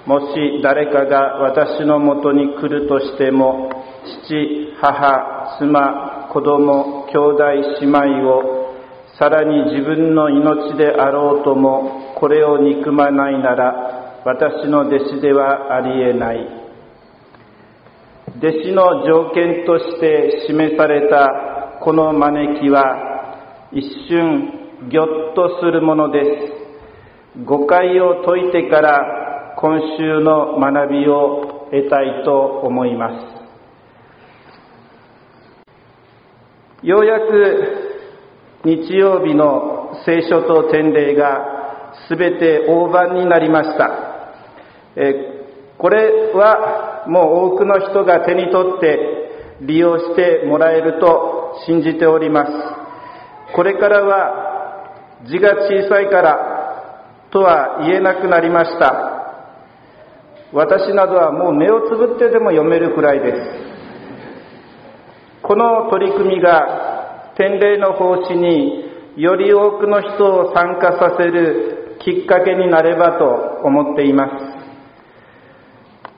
もし誰かが私のもとに来るとしても、父、母、妻、子供、兄弟、姉妹を、さらに自分の命であろうとも、これを憎まないなら、私の弟子ではありえない。弟子の条件として示されたこの招きは、一瞬ぎょっとするものです。誤解を解いてから今週の学びを得たいと思います。ようやく日曜日の聖書と典礼がすべて大盤になりました。これはもう多くの人が手に取って利用してもらえると信じております。これからは字が小さいからとは言えなくなりました。私などはもう目をつぶってでも読めるくらいです。この取り組みが典礼の奉仕により多くの人を参加させるきっかけになればと思っています。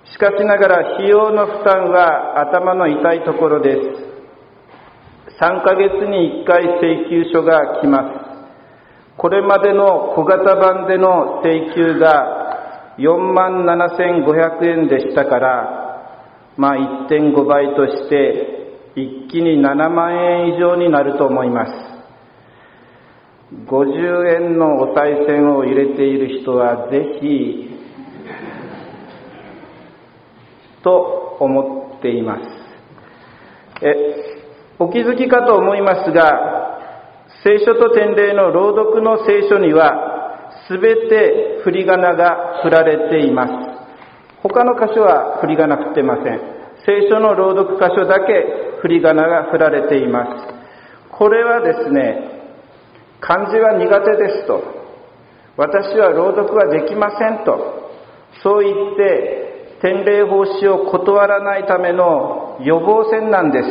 しかしながら費用の負担は頭の痛いところです。3ヶ月に1回請求書が来ます。これまでの小型版での請求が47,500円でしたから、1.5 倍として一気に7万円以上になると思います。50円のお賽銭を入れている人はぜひと思っています。お気づきかと思いますが、聖書と典礼の朗読の聖書にはすべて振り仮名が振られています。他の箇所は振り仮名振ってません。聖書の朗読箇所だけ振り仮名が振られています。これはですね、漢字は苦手ですと、私は朗読はできませんと、そう言って典礼奉仕を断らないための予防線なんです。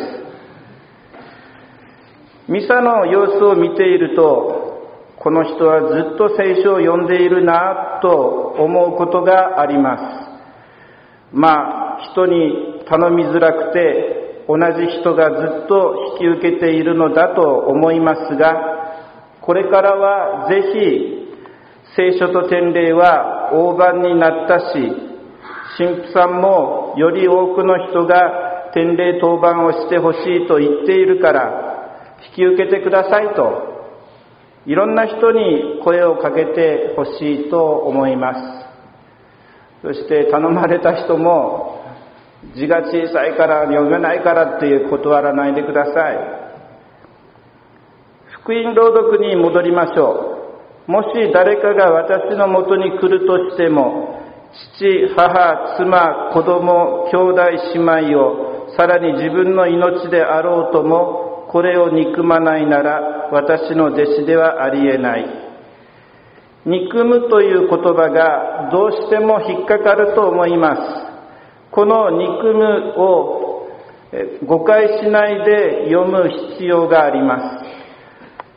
ミサの様子を見ていると、この人はずっと聖書を読んでいるなと思うことがあります。人に頼みづらくて同じ人がずっと引き受けているのだと思いますが、これからはぜひ聖書と典礼は大盤になったし、神父さんもより多くの人が典礼当番をしてほしいと言っているから引き受けてくださいと、いろんな人に声をかけてほしいと思います。そして頼まれた人も字が小さいから読めないからって断らないでください。福音朗読に戻りましょう。もし誰かが私のもとに来るとしても、父、母、妻、子供、兄弟、姉妹をさらに自分の命であろうとも、これを憎まないなら私の弟子ではありえない。憎むという言葉がどうしても引っかかると思います。この憎むを誤解しないで読む必要があります。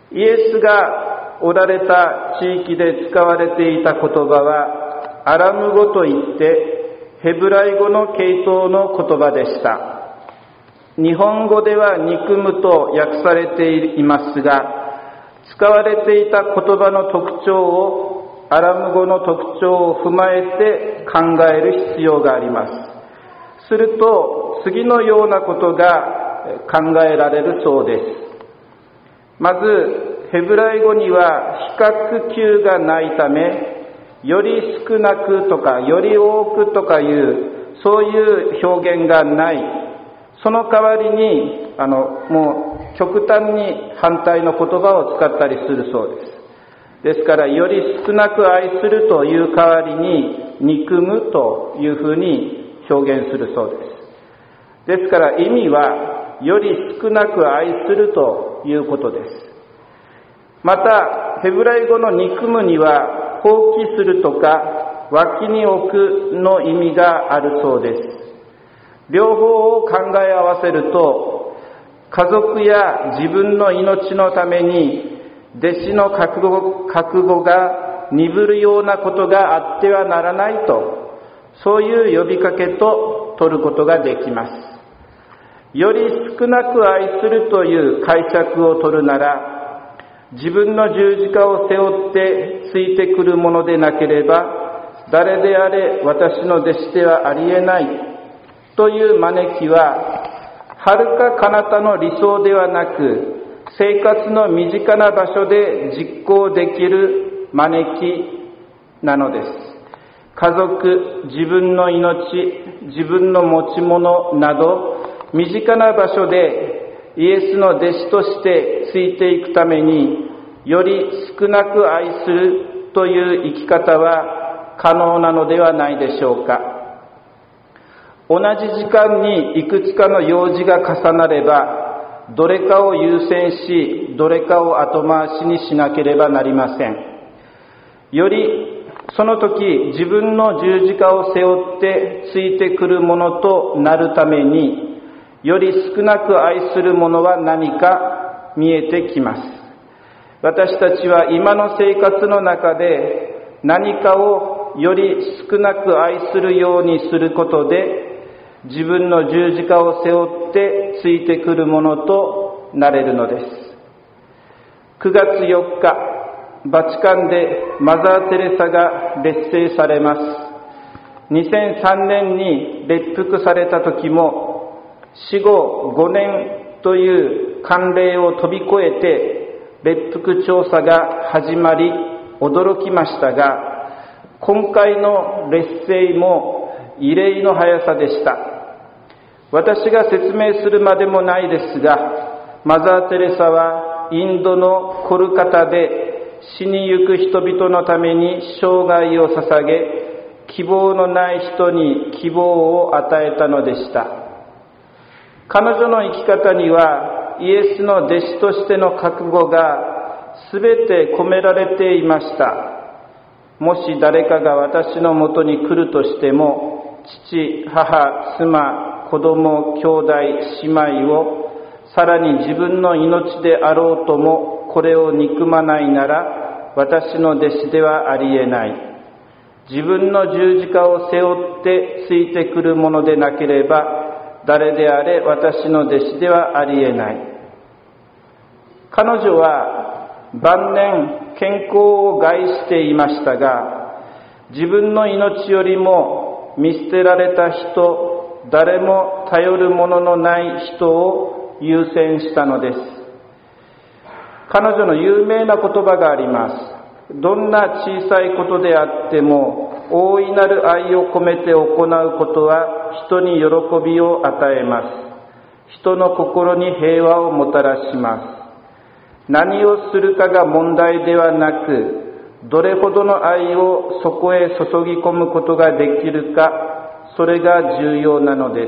イエスがおられた地域で使われていた言葉はアラム語といってヘブライ語の系統の言葉でした。日本語では憎むと訳されていますが、使われていた言葉の特徴をアラム語の特徴を踏まえて考える必要があります。すると次のようなことが考えられるそうです。まずヘブライ語には比較級がないため、より少なくとかより多くとかいうそういう表現がない。その代わりにもう極端に反対の言葉を使ったりするそうです。ですからより少なく愛するという代わりに憎むというふうに表現するそうです。ですから意味はより少なく愛するということです。またヘブライ語の憎むには放棄するとか脇に置くの意味があるそうです。両方を考え合わせると、家族や自分の命のために弟子の覚悟が鈍るようなことがあってはならないと、 そういう呼びかけと取ることができます。より少なく愛するという解釈を取るなら、自分の十字架を背負ってついてくるものでなければ、誰であれ私の弟子ではありえないという招きは、遥か彼方の理想ではなく、生活の身近な場所で実行できる招きなのです。家族、自分の命、自分の持ち物など、身近な場所でイエスの弟子としてついていくために、より少なく愛するという生き方は可能なのではないでしょうか。同じ時間にいくつかの用事が重なれば、どれかを優先し、どれかを後回しにしなければなりません。よりその時自分の十字架を背負ってついてくるものとなるために、より少なく愛するものは何か見えてきます。私たちは今の生活の中で何かをより少なく愛するようにすることで、自分の十字架を背負ってついてくるものとなれるのです。9月4日、バチカンでマザー・テレサが列聖されます。2003年に列服された時も、死後5年という慣例を飛び越えて列服調査が始まり驚きましたが、今回の列聖も異例の速さでした。私が説明するまでもないですが、マザー・テレサはインドのコルカタで死にゆく人々のために生涯を捧げ、希望のない人に希望を与えたのでした。彼女の生き方にはイエスの弟子としての覚悟がすべて込められていました。もし誰かが私のもとに来るとしても、父、母、妻、子供、兄弟、姉妹を、さらに自分の命であろうともこれを憎まないなら、私の弟子ではありえない。自分の十字架を背負ってついてくるものでなければ、誰であれ私の弟子ではありえない。彼女は晩年健康を害していましたが、自分の命よりも見捨てられた人、誰も頼るもののない人を優先したのです。彼女の有名な言葉があります。どんな小さいことであっても、大いなる愛を込めて行うことは人に喜びを与えます。人の心に平和をもたらします。何をするかが問題ではなく、どれほどの愛をそこへ注ぎ込むことができるか、それが重要なのです。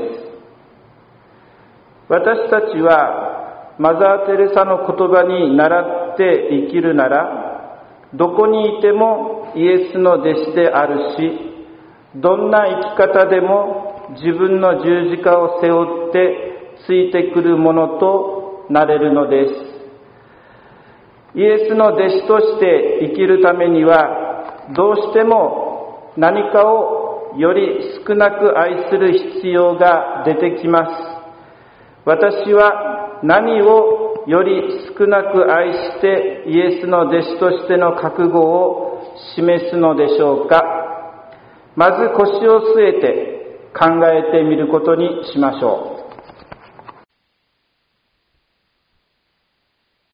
私たちはマザー・テレサの言葉に倣って生きるなら、どこにいてもイエスの弟子であるし、どんな生き方でも自分の十字架を背負ってついてくるものとなれるのです。イエスの弟子として生きるためには、どうしても何かをより少なく愛する必要が出てきます。私は何をより少なく愛してイエスの弟子としての覚悟を示すのでしょうか。まず腰を据えて考えてみることにしましょう。